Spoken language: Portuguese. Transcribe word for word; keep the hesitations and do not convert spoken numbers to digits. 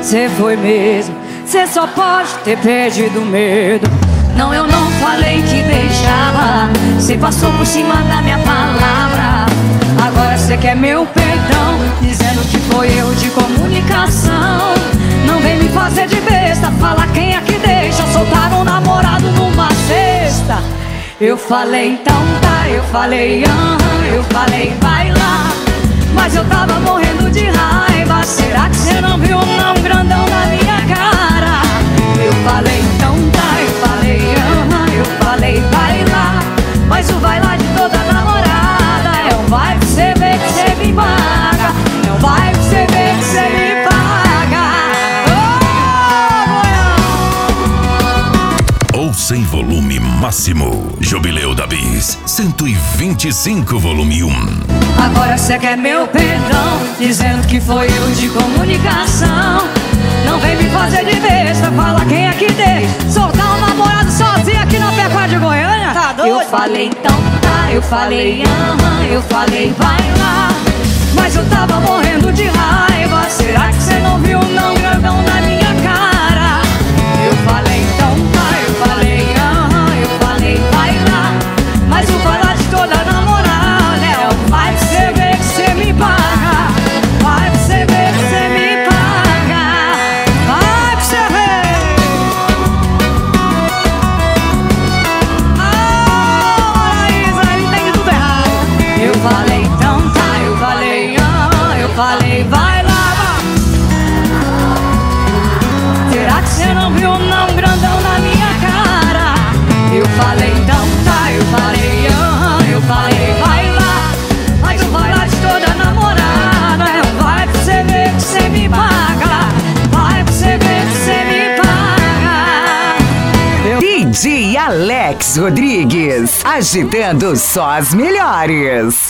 cê foi mesmo. Cê só pode ter perdido medo. Não, eu não falei que deixava, cê passou por cima da minha palavra. Agora cê quer meu perdão, dizendo que foi erro de comunicação. Não vem me fazer de besta, fala quem é que deixa soltar um namorado numa sexta. Eu falei então tá, eu falei aham, eu falei vai lá, mas eu tava morrendo de raiva. Será que cê não viu não grandão na minha cara? Eu falei então tá, eu falei aham, eu falei vai lá, mas o vai lá de toda namorada é um vai que cê vê que cê me paga, é um vai que cê vê que cê me paga. Oh, Ouça em volume máximo. Jubileu da Bis cento e vinte e cinco, volume um. Agora cê quer meu perdão, dizendo que foi erro de comunicação. Não vem me fazer de besta, fala quem é que deixa soltar um namorado sozinho aqui na Pecuária de Goiânia. Tá doido? Eu falei então tá, eu falei aham, eu falei vai lá, mas eu tava morrendo de raiva. Será que cê não viu não grandão na minha cara? Eu falei então tá, eu falei aham, eu falei vai lá, mas o vai lá de toda namorada é o vai que cê vê que cê me paga, vai que cê vê que cê me paga, vai que cê vê. Ah, Isa, ele tem tudo errado. Eu falei então tá, eu falei aham, eu falei vai lá, vai. Será que cê não viu não grandão na minha cara? Eu falei então tá, eu falei aham, eu falei vai lá, mas o vai lá de toda namorada é um vai que cê vê que cê me paga, vai que cê vê que cê me paga. Eu... D J Alex Rodrigues, agitando só as melhores.